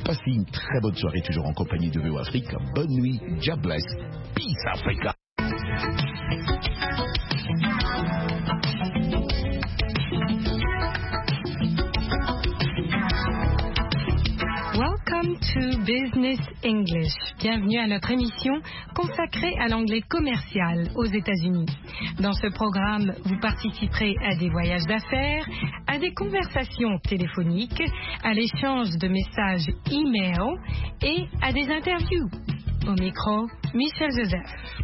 Passez une très bonne soirée, toujours en compagnie de VO Afrique. Bonne nuit, God bless, peace Africa. Welcome to Business English. Bienvenue à notre émission consacrée à l'anglais commercial aux États-Unis. Dans ce programme, vous participerez à des voyages d'affaires, à des conversations téléphoniques, à l'échange de messages e-mail et à des interviews. Au micro, Michel Joseph.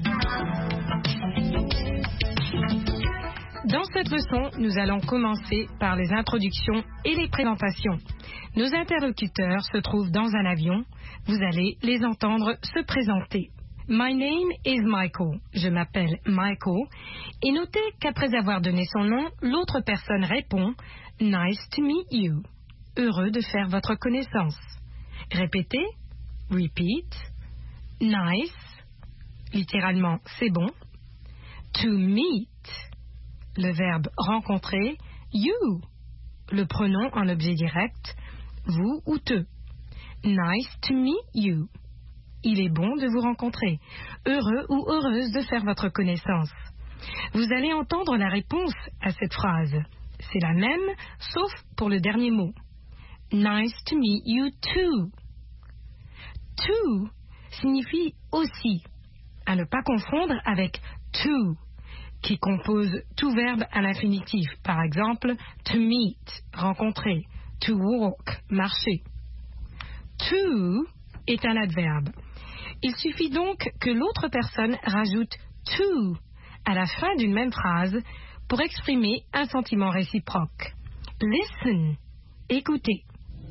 Dans cette leçon, nous allons commencer par les introductions et les présentations. Nos interlocuteurs se trouvent dans un avion. Vous allez les entendre se présenter. My name is Michael. Je m'appelle Michael. Et notez qu'après avoir donné son nom, l'autre personne répond Nice to meet you. Heureux de faire votre connaissance. Répétez. Repeat. Nice. Littéralement, c'est bon. To meet. Le verbe rencontrer. You. Le pronom en objet direct. Vous ou te. Nice to meet you. Il est bon de vous rencontrer. Heureux ou heureuse de faire votre connaissance. Vous allez entendre la réponse à cette phrase. C'est la même, sauf pour le dernier mot. Nice to meet you too. To signifie aussi, à ne pas confondre avec to, qui compose tout verbe à l'infinitif. Par exemple, to meet, rencontrer. To walk, marcher. To est un adverbe. Il suffit donc que l'autre personne rajoute to à la fin d'une même phrase pour exprimer un sentiment réciproque. Listen, écoutez.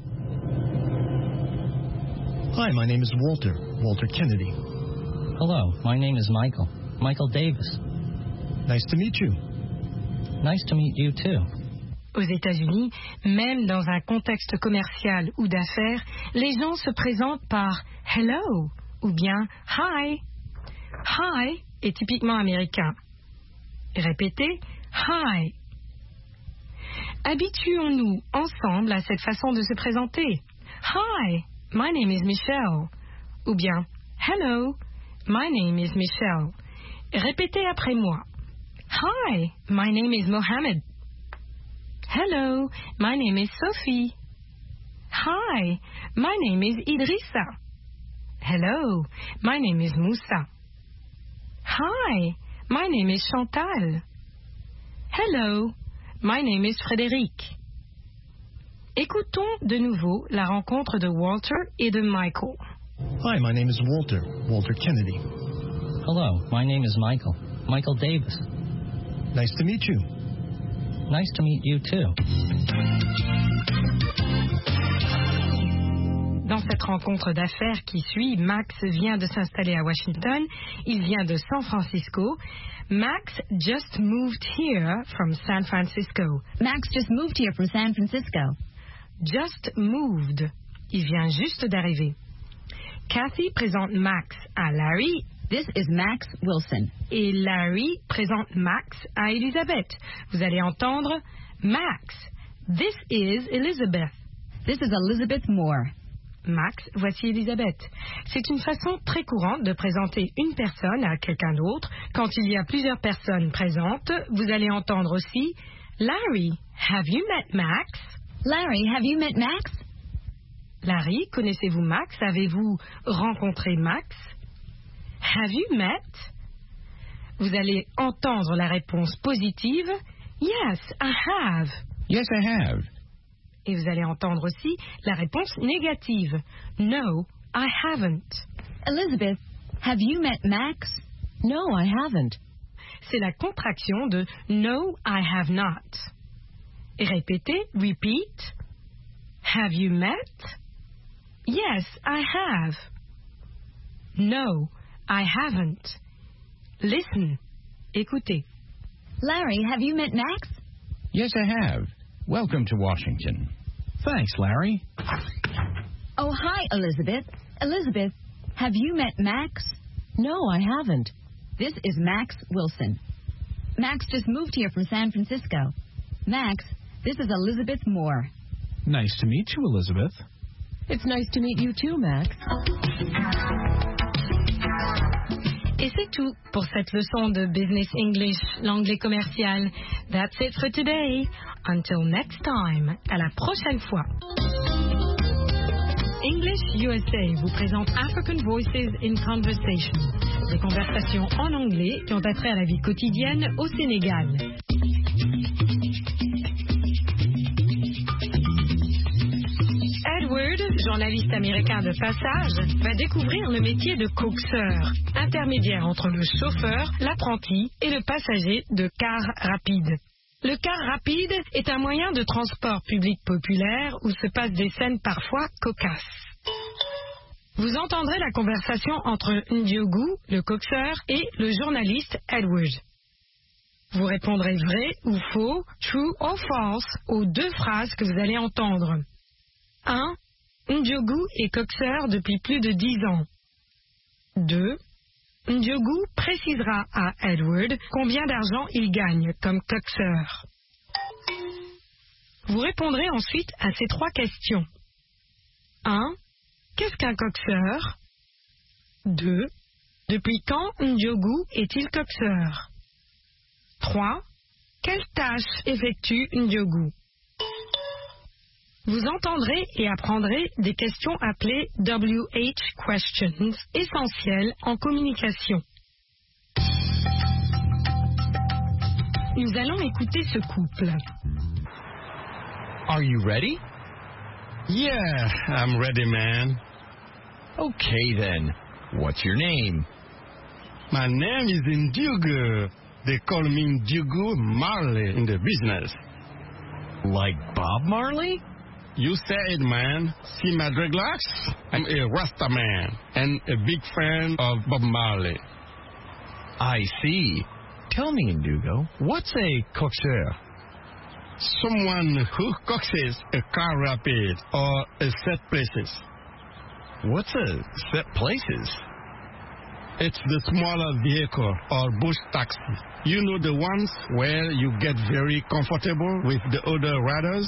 Hi, my name is Walter Kennedy. Hello, my name is Michael Davis. Nice to meet you. Nice to meet you too. Aux États-Unis, même dans un contexte commercial ou d'affaires, les gens se présentent par hello ou bien hi. Hi est typiquement américain. Répétez hi. Habituons-nous ensemble à cette façon de se présenter. Hi, my name is Michelle. Ou bien hello, my name is Michelle. Répétez après moi. Hi, my name is Mohammed. Hello, my name is Sophie. Hi, my name is Idrissa. Hello, my name is Moussa. Hi, my name is Chantal. Hello, my name is Frédéric. Écoutons de nouveau la rencontre de Walter et de Michael. Hi, my name is Walter Kennedy. Hello, my name is Michael Davis. Nice to meet you. Nice to meet you too. Dans cette rencontre d'affaires qui suit, Max vient de s'installer à Washington. Il vient de San Francisco. Max just moved here from San Francisco. Max just moved here from San Francisco. Just moved. Il vient juste d'arriver. Kathy présente Max à Larry. This is Max Wilson. Et Larry présente Max à Elizabeth. Vous allez entendre Max. This is Elizabeth. This is Elizabeth Moore. Max, voici Elizabeth. C'est une façon très courante de présenter une personne à quelqu'un d'autre. Quand il y a plusieurs personnes présentes, vous allez entendre aussi Larry, have you met Max? Larry, have you met Max? Larry, connaissez-vous Max? Avez-vous rencontré Max? Have you met? Vous allez entendre la réponse positive. Yes, I have. Yes, I have. Et vous allez entendre aussi la réponse négative. No, I haven't. Elizabeth, have you met Max? No, I haven't. C'est la contraction de No, I have not. Et répétez, repeat. Have you met? Yes, I have. No, I haven't. Listen. Écoutez. Larry, have you met Max? Yes, I have. Welcome to Washington. Thanks, Larry. Oh, hi, Elizabeth. Elizabeth, have you met Max? No, I haven't. This is Max Wilson. Max just moved here from San Francisco. Max, this is Elizabeth Moore. Nice to meet you, Elizabeth. It's nice to meet you too, Max. Et c'est tout pour cette leçon de Business English, l'anglais commercial. That's it for today. Until next time. À la prochaine fois. English USA vous présente African Voices in Conversation. Des conversations en anglais qui ont attrait à la vie quotidienne au Sénégal. Edward, journaliste américain de passage, va découvrir le métier de coxeur, intermédiaire entre le chauffeur, l'apprenti et le passager de car rapide. Le car rapide est un moyen de transport public populaire où se passent des scènes parfois cocasses. Vous entendrez la conversation entre Ndiogu, le coxeur, et le journaliste Edward. Vous répondrez vrai ou faux, true or false, aux deux phrases que vous allez entendre. 1. Ndiogu est coxeur depuis plus de 10 ans. 2. Ndiogu précisera à Edward combien d'argent il gagne comme coxeur. Vous répondrez ensuite à ces 3 questions. 1. Qu'est-ce qu'un coxeur? 2. Depuis quand Ndiogu est-il coxeur? 3. Quelle tâche effectue Ndiogu? Vous entendrez et apprendrez des questions appelées WH questions, essentielles en communication. Nous allons écouter ce couple. Are you ready? Yeah, I'm ready, man. Okay then. What's your name? My name is Ndiogu. They call me Ndiogu Marley in the business. Like Bob Marley? You said it, man. See my dreadlocks? I'm a Rasta man and a big fan of Bob Marley. I see. Tell me, Ndugo, what's a coxeur? Someone who coaxes a car rapid or a set places. What's a set places? It's the smaller vehicle or bush taxi. You know, the ones where you get very comfortable with the other riders?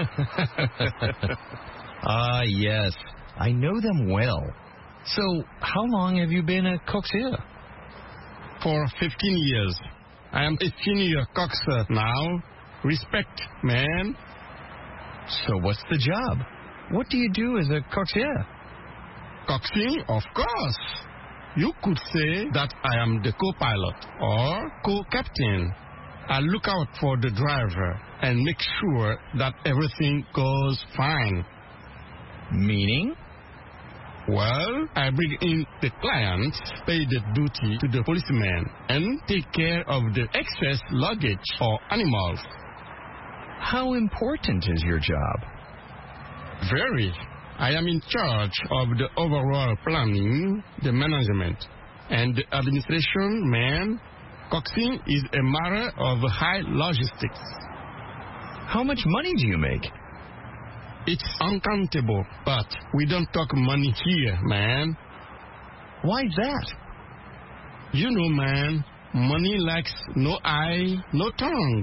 Ah, yes. I know them well. So, how long have you been a coxeur? For 15 years. I am a senior coxer now. Respect, man. So what's the job? What do you do as a coxeur? Coxing, of course. You could say that I am the co-pilot or co-captain. I look out for the driver and make sure that everything goes fine. Meaning? Well, I bring in the clients, pay the duty to the policeman, and take care of the excess luggage or animals. How important is your job? Very. I am in charge of the overall planning, the management, and the administration, man. Coxing is a matter of high logistics. How much money do you make? It's uncountable, but we don't talk money here, man. Why's that? You know, man, money lacks no eye, no tongue.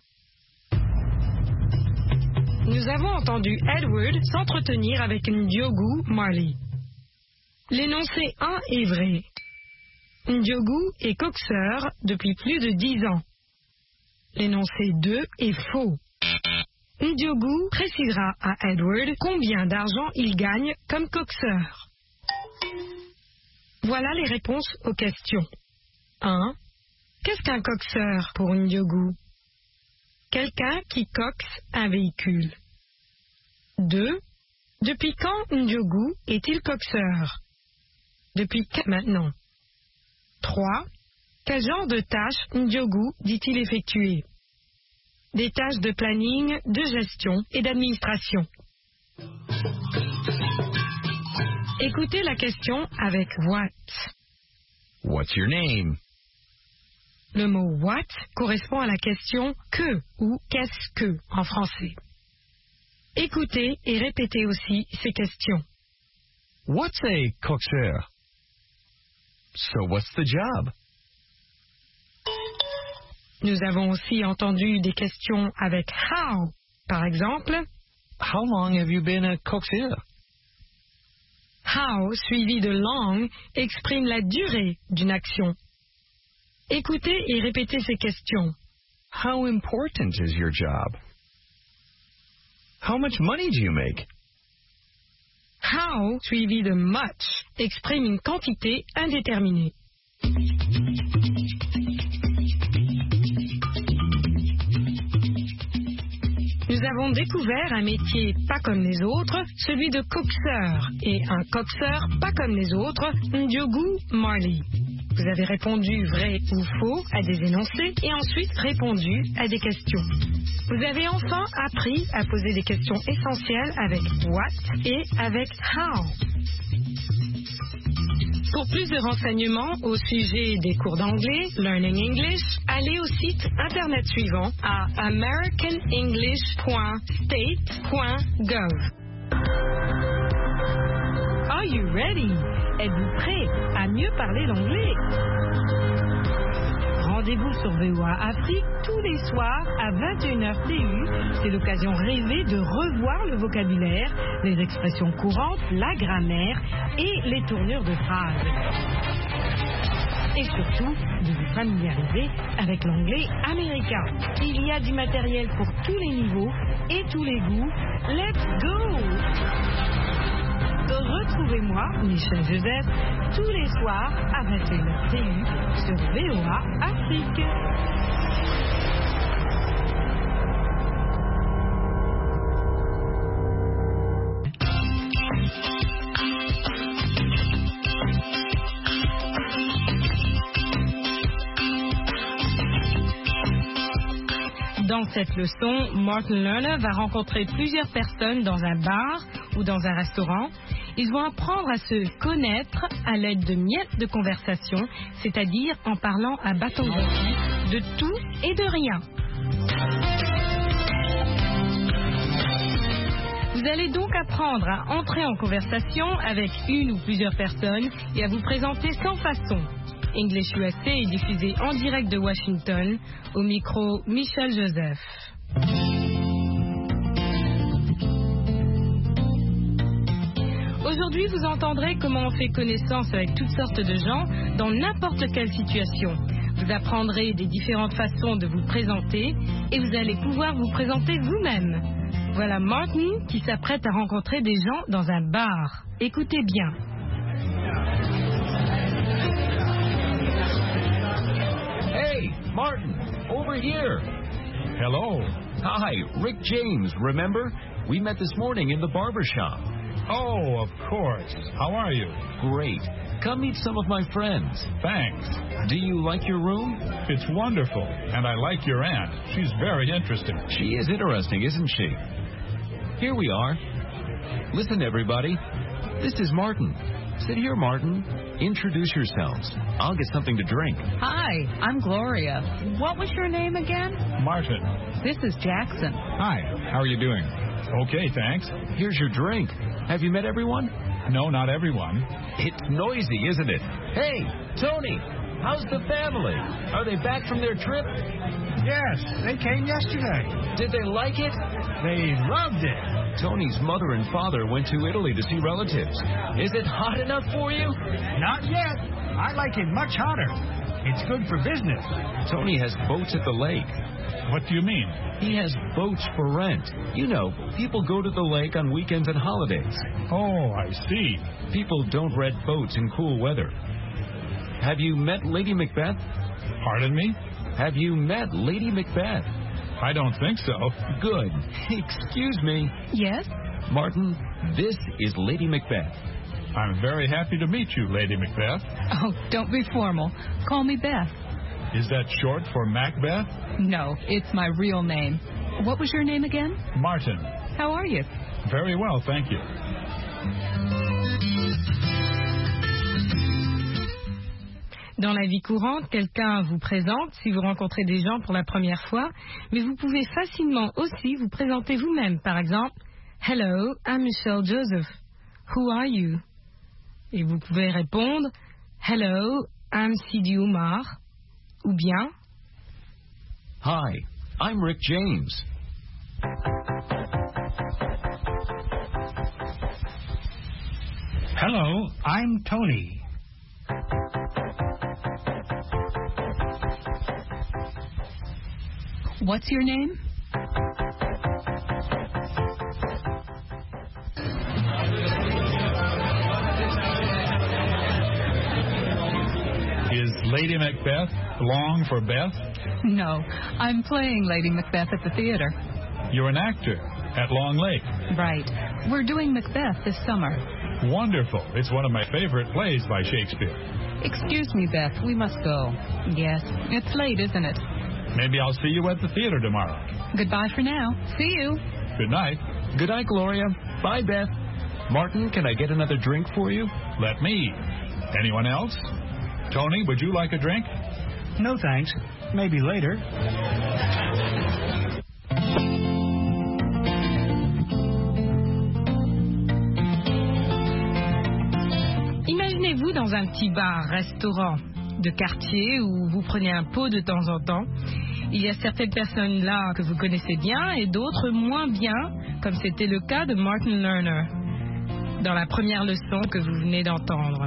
Nous avons entendu Edward s'entretenir avec Ndiogu Marley. L'énoncé 1 est vrai. Ndiogu est coxeur depuis plus de 10 ans. L'énoncé 2 est faux. Ndiogu précisera à Edward combien d'argent il gagne comme coxeur. Voilà les réponses aux questions. 1. Qu'est-ce qu'un coxeur pour Ndiogu? Quelqu'un qui coxe un véhicule. 2. Depuis quand Ndiogu est-il coxeur? Depuis quand maintenant? 3. Quel genre de tâches Ndiogu dit-il effectuer? Des tâches de planning, de gestion et d'administration. Écoutez la question avec what. What's your name? Le mot what correspond à la question que ou qu'est-ce que en français. Écoutez et répétez aussi ces questions. What's a coxeur? So what's the job? Nous avons aussi entendu des questions avec how. Par exemple, How long have you been a coxeur? How suivi de long exprime la durée d'une action. Écoutez et répétez ces questions. How important is your job? How much money do you make? How suivi de much exprime une quantité indéterminée. Nous avons découvert un métier pas comme les autres, celui de coxeur, et un coxeur pas comme les autres, Ndiogu Marley. Vous avez répondu vrai ou faux à des énoncés et ensuite répondu à des questions. Vous avez enfin appris à poser des questions essentielles avec what et avec how. Pour plus de renseignements au sujet des cours d'anglais, Learning English, allez au site internet suivant à americanenglish.state.gov. Are you ready? Êtes-vous prêt à mieux parler l'anglais? Rendez-vous sur VOA Afrique tous les soirs à 21h TU. C'est l'occasion rêvée de revoir le vocabulaire, les expressions courantes, la grammaire et les tournures de phrases. Et surtout, de vous familiariser avec l'anglais américain. Il y a du matériel pour tous les niveaux et tous les goûts. Let's go! Retrouvez-moi, Michel Joseph, tous les soirs à 21h TU sur VOA Afrique. Dans cette leçon, Martin Lerner va rencontrer plusieurs personnes dans un bar ou dans un restaurant. Ils vont apprendre à se connaître à l'aide de miettes de conversation, c'est-à-dire en parlant à bâton rompu de tout et de rien. Vous allez donc apprendre à entrer en conversation avec une ou plusieurs personnes et à vous présenter sans façon. English USA est diffusé en direct de Washington, au micro Michel Joseph. Aujourd'hui, vous entendrez comment on fait connaissance avec toutes sortes de gens dans n'importe quelle situation. Vous apprendrez des différentes façons de vous présenter et vous allez pouvoir vous présenter vous-même. Voilà Martin qui s'apprête à rencontrer des gens dans un bar. Écoutez bien. Hey, Martin, over here. Hello. Hi, Rick James, remember? We met this morning in the barber shop. Oh, of course. How are you? Great. Come meet some of my friends. Thanks. Do you like your room? It's wonderful, and I like your aunt. She's very interesting. She is interesting, isn't she? Here we are. Listen, everybody. This is Martin. Sit here, Martin. Introduce yourselves. I'll get something to drink. Hi, I'm Gloria. What was your name again? Martin. This is Jackson. Hi, how are you doing? Okay, thanks. Here's your drink. Have you met everyone? No, not everyone. It's noisy, isn't it? Hey, Tony, how's the family? Are they back from their trip? Yes, they came yesterday. Did they like it? They loved it. Tony's mother and father went to Italy to see relatives. Is it hot enough for you? Not yet. I like it much hotter. It's good for business. Tony has boats at the lake. What do you mean? He has boats for rent. You know, people go to the lake on weekends and holidays. Oh, I see. People don't rent boats in cool weather. Have you met Lady Macbeth? Pardon me? Have you met Lady Macbeth? I don't think so. Good. Excuse me. Yes? Martin, this is Lady Macbeth. I'm very happy to meet you, Lady Macbeth. Oh, don't be formal. Call me Beth. Is that short for Macbeth? No, it's my real name. What was your name again? Martin. How are you? Very well, thank you. Dans la vie courante, quelqu'un vous présente si vous rencontrez des gens pour la première fois, mais vous pouvez facilement aussi vous présenter vous-même. Par exemple, Hello, I'm Michelle Joseph. Who are you? Et vous pouvez répondre, Hello, I'm Sidi Oumar. Ou bien, Hi, I'm Rick James. Hello, I'm Tony. What's your name? Is Lady Macbeth long for Beth? No, I'm playing Lady Macbeth at the theater. You're an actor at Long Lake. Right. We're doing Macbeth this summer. Wonderful. It's one of my favorite plays by Shakespeare. Excuse me, Beth. We must go. Yes. It's late, isn't it? Maybe I'll see you at the theater tomorrow. Goodbye for now. See you. Good night. Good night, Gloria. Bye, Beth. Martin, can I get another drink for you? Let me. Anyone else? Tony, would you like a drink? No thanks. Maybe later. Imaginez-vous dans un petit bar-restaurant de quartier où vous prenez un pot de temps en temps. Il y a certaines personnes là que vous connaissez bien et d'autres moins bien, comme c'était le cas de Martin Lerner dans la première leçon que vous venez d'entendre.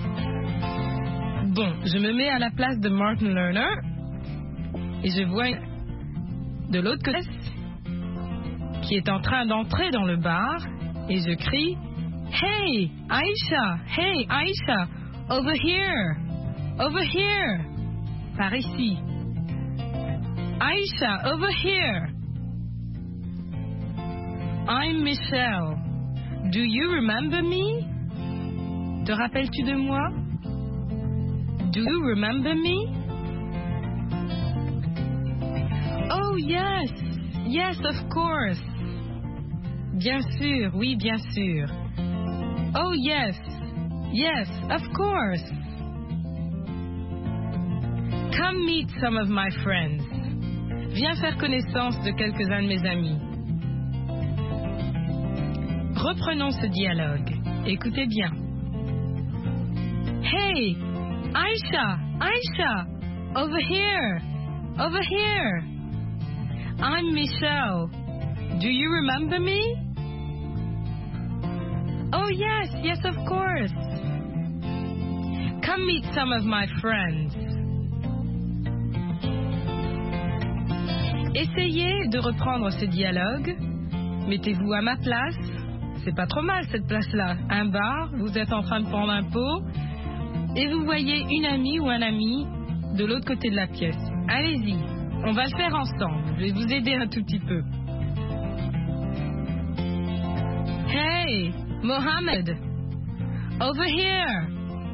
Bon, je me mets à la place de Martin Lerner et je vois de l'autre côté qui est en train d'entrer dans le bar et je crie « Hey, Aisha! Hey, Aisha! Over here! Over here! » Par ici. « Aisha, over here! I'm Michelle. Do you remember me? Te rappelles-tu de moi? Do you remember me? Oh, yes! Yes, of course! Bien sûr, oui, bien sûr. Oh, yes! Yes, of course! Come meet some of my friends. Viens faire connaissance de quelques-uns de mes amis. Reprenons ce dialogue. Écoutez bien. Hey! Aisha! Aisha! Over here! Over here! I'm Michelle. Do you remember me? Oh, yes, yes, of course. Come meet some of my friends. Essayez de reprendre ce dialogue. Mettez-vous à ma place. C'est pas trop mal cette place-là. Un bar, vous êtes en train de prendre un pot et vous voyez une amie ou un ami de l'autre côté de la pièce. Allez-y, on va le faire ensemble. Je vais vous aider un tout petit peu. Hey, Mohammed, over here.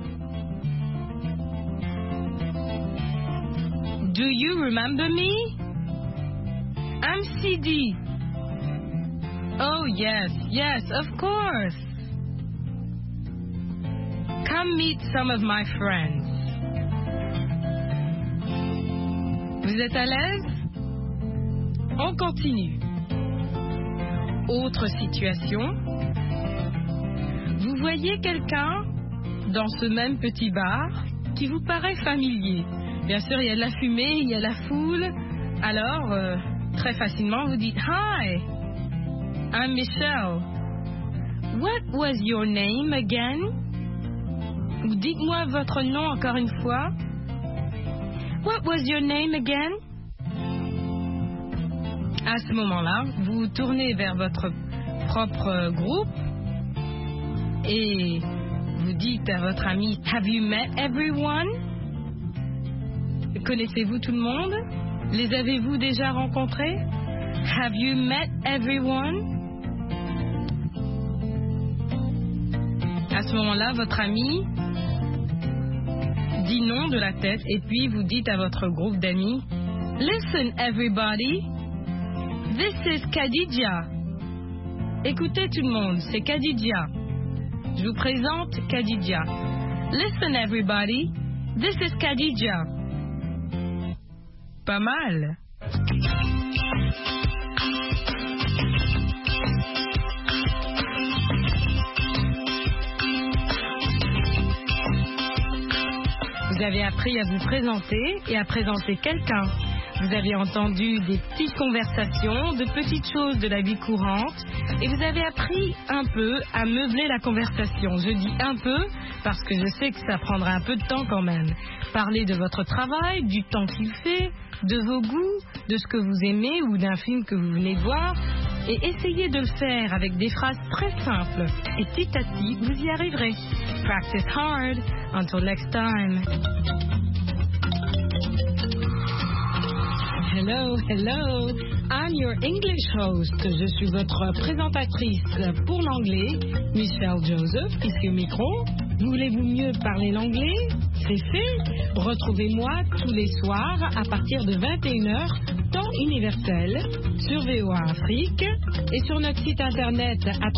Do you remember me? I'm CD. Oh, yes, yes, of course. Come meet some of my friends. Vous êtes à l'aise? On continue. Autre situation. Vous voyez quelqu'un dans ce même petit bar qui vous paraît familier. Bien sûr, il y a de la fumée, il y a la foule. Alors, très facilement, vous dites « Hi, I'm Michelle. What was your name again? » Ou dites-moi votre nom encore une fois. « What was your name again? » À ce moment-là, vous tournez vers votre propre groupe et vous dites à votre ami « Have you met everyone? » Connaissez-vous tout le monde? Les avez-vous déjà rencontrés? Have you met everyone? À ce moment-là, votre ami dit non de la tête et puis vous dites à votre groupe d'amis « Listen everybody, this is Khadija. » Écoutez tout le monde, c'est Khadija. Je vous présente Khadija. « Listen everybody, this is Khadija. » Pas mal. Vous avez appris à vous présenter et à présenter quelqu'un. Vous avez entendu des petites conversations, de petites choses de la vie courante et vous avez appris un peu à meubler la conversation. Je dis un peu parce que je sais que ça prendra un peu de temps quand même. Parler de votre travail, du temps qu'il fait, de vos goûts, de ce que vous aimez ou d'un film que vous venez de voir et essayez de le faire avec des phrases très simples et petit à petit vous y arriverez. Practice hard. Until next time. Hello, hello. I'm your English host. Je suis votre présentatrice pour l'anglais, Michelle Joseph, ici au micro. Voulez-vous mieux parler l'anglais? C'est fait. Retrouvez-moi tous les soirs à partir de 21h, temps universel, sur VOA Afrique et sur notre site internet à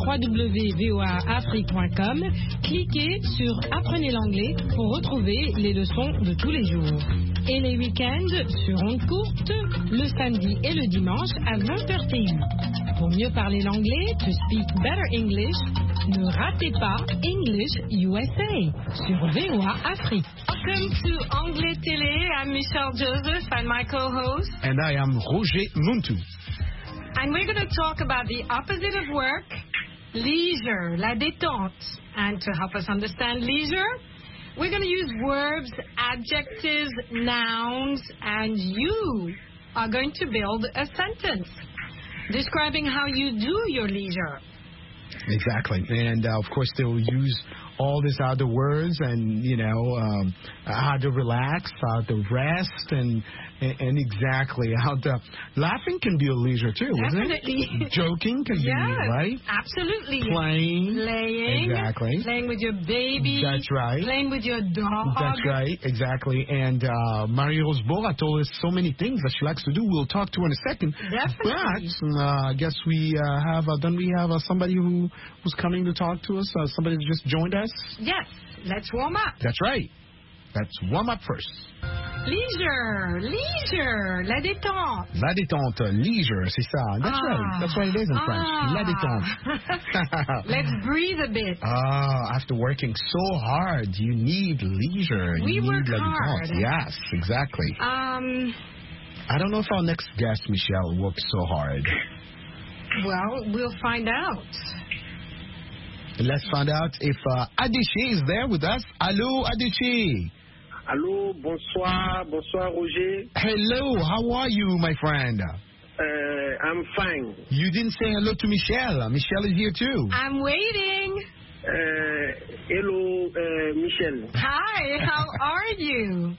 www.voaafrique.com. Cliquez sur Apprenez l'anglais pour retrouver les leçons de tous les jours. Et les week-ends sur ondes courtes, le samedi et le dimanche à 20h TU. Pour mieux parler l'anglais, to speak better English, ne ratez pas English USA sur VOA Afrique. Welcome to Anglais Télé. I'm Michelle Joseph and my co-host. And I am Roger Muntu. And we're going to talk about the opposite of work, leisure, la détente. And to help us understand leisure, we're going to use verbs, adjectives, nouns, and you are going to build a sentence describing how you do your leisure. Exactly. And, of course, they'll use all these other words and, how to relax, how to rest, and exactly how to... Laughing can be a leisure, too, Definitely. Isn't it? Joking can be, right? Absolutely. Playing. Exactly. Playing with your baby. That's right. Playing with your dog. That's right, exactly. And Marie-Rose Bora told us so many things that she likes to do. We'll talk to her in a second. Definitely. But I guess we have somebody who's coming to talk to us, somebody who just joined us? Yes, let's warm up. That's right. Let's warm up first. Leisure, la détente. La détente, leisure, c'est ça. That's right. That's what it is in French. La détente. Let's breathe a bit. After working so hard, you need leisure. We work la hard. Détente. Yes, exactly. I don't know if our next guest, Michelle, works so hard. Well, we'll find out. Let's find out if Adichie is there with us. Hello, Adichie. Hello, bonsoir, Roger. Hello, how are you, my friend? I'm fine. You didn't say hello to Michelle. Michelle is here too. I'm waiting. Hello, Michelle. Hi, how are you?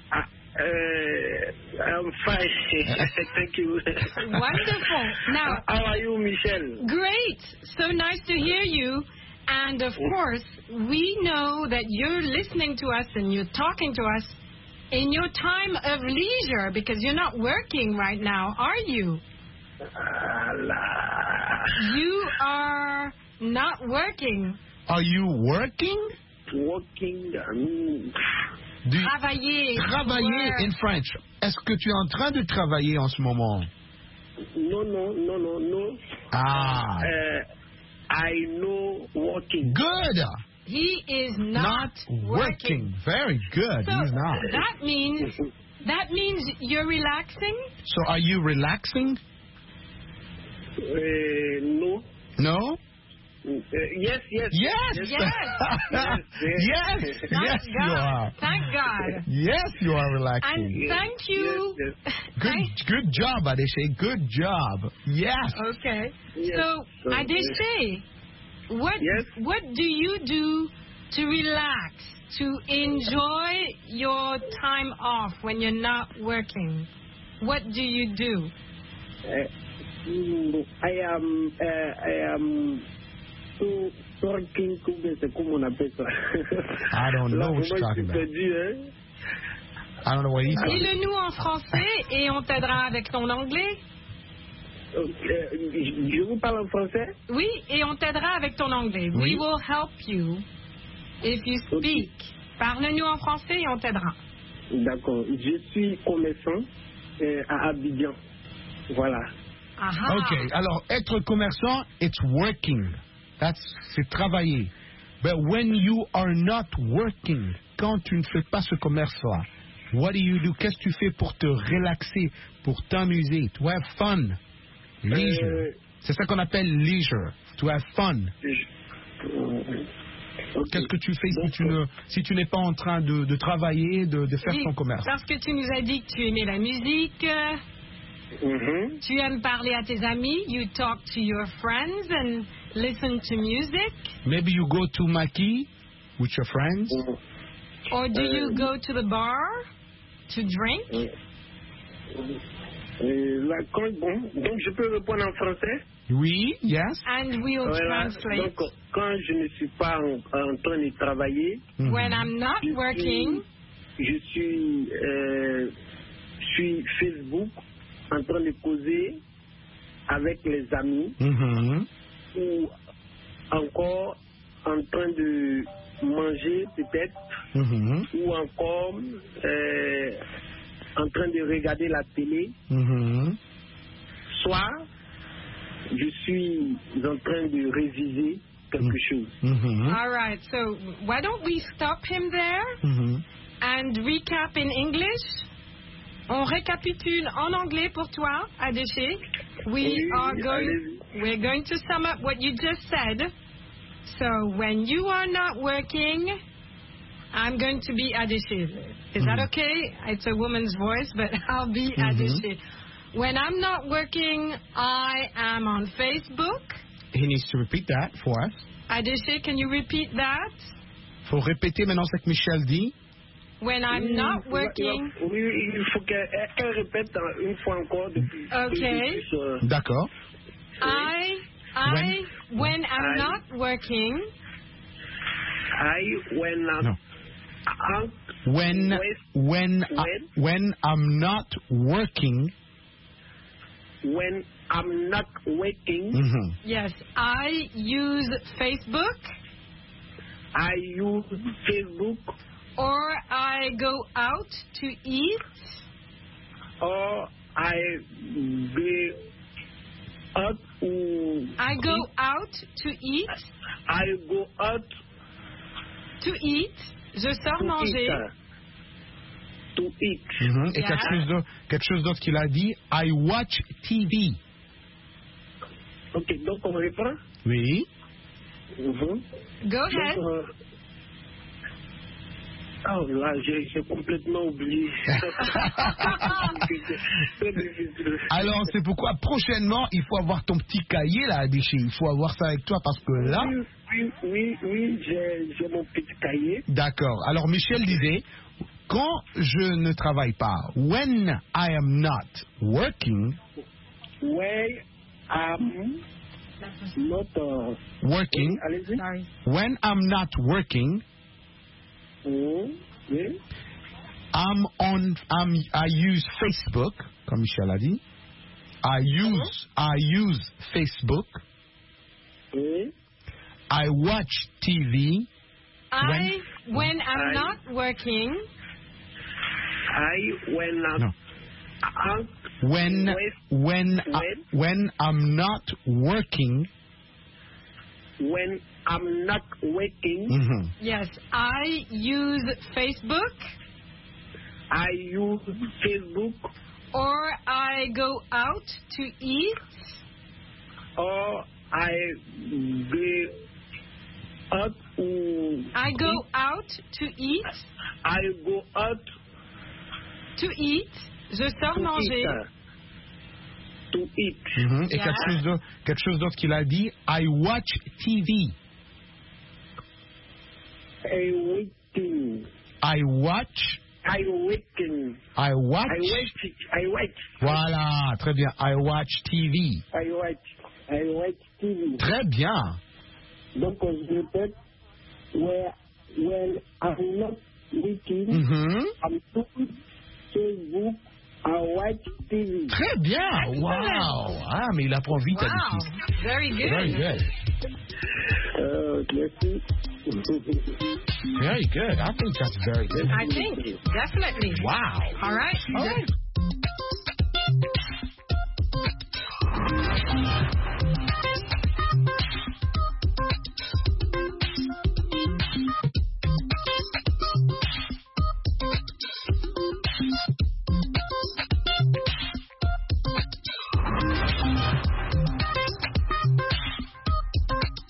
I'm fine. Thank you. Wonderful. Now, how are you, Michelle? Great. So nice to hear you. And of course, we know that you're listening to us and you're talking to us in your time of leisure because you're not working right now, are you? You are not working. Are you working? Working. Travailler in French. Est-ce que tu es en train de travailler en ce moment? No. I know working. Good. He is not working. Very good. So he's not. That means you're relaxing? So are you relaxing? No. No? Yes. Yes, you are. Thank God. Yes, you are relaxing. And thank you. Yes. Good job, Adeshe. Good job. Yes. Okay. So Adeshe, what do you do to relax, to enjoy your time off when you're not working? What do you do? I am working. I don't know what you're talking about. I don't know what he's talking about. Dis-le-nous en français et on t'aidera avec ton anglais. Je vous parle en français? Oui, et on t'aidera avec ton anglais. Oui. We will help you if you speak. Parle-nous en français et on t'aidera. D'accord. Je suis commerçant à Abidjan. Voilà. Aha. Okay, alors être commerçant, it's working. C'est travailler. But when you are not working, quand tu ne fais pas ce commerce-là, What do you do? Qu'est-ce que tu fais pour te relaxer, pour t'amuser? To have fun. Leisure. C'est ça qu'on appelle leisure. To have fun. Qu'est-ce que tu fais si tu n'es pas en train de travailler, de faire ton commerce? Parce que tu nous as dit que tu aimais la musique. Tu aimes parler à tes amis. You talk to your friends and listen to music. Maybe you go to Maki with your friends. Or do you go to the bar to drink? Donc je peux répondre en français? Oui, yes. And we'll translate. Donc quand je ne suis pas en train de travailler, when I'm not working, je suis Facebook en train de causer avec les amis ou encore en train de manger peut-être ou encore en train de regarder la télé. Soit je suis en train de réviser quelque chose. All right, so why don't we stop him there and recap in English? On récapitule en anglais pour toi, Adéché. We're going to sum up what you just said. So when you are not working, I'm going to be Adéché. Is that okay? It's a woman's voice, but I'll be Adéché. When I'm not working, I am on Facebook. He needs to repeat that for us. Adéché, can you repeat that? Faut répéter maintenant ce que Michel dit. When I'm not working. Oui, il faut qu'elle répète une fois encore. Okay. D'accord. When I'm not working. When I'm not working. When I'm not working. Yes, I use Facebook. I use Facebook. Or I go out to eat. Or I go out. I go out to eat. I go out to eat. Je sors manger. To eat. Et quelque chose d'autre qu'il a dit. I watch TV. Ok, donc on reprend. Oui. Go ahead. Oh là, j'ai complètement oublié. Alors, c'est pourquoi prochainement, il faut avoir ton petit cahier là, Adéché. Il faut avoir ça avec toi parce que là. Oui, j'ai mon petit cahier. D'accord. Alors, Michel disait, quand je ne travaille pas, when I am not working. When I'm not working. Sorry. When I'm not working. I use Facebook, comme Michel a dit. I use Facebook. I watch TV. When I'm not working. When I'm not working. When I'm not working. Yes, I use Facebook. I use Facebook. Or I go out to eat. Or I go out. I go out to eat. I go out to eat. Je sors manger. To eat. Et quelque chose d'autre qu'il a dit. I watch TV. I watch. Voilà, très bien. I watch TV. I watch TV. Très bien. Donc, je répète. When I'm not working, I'm doing Facebook. I watch TV. Très bien. Wow. Ah, mais il apprend vite. Wow. Very good. Very good. Merci. Very good. I think that's very good. I think, definitely. Wow. All right. All right.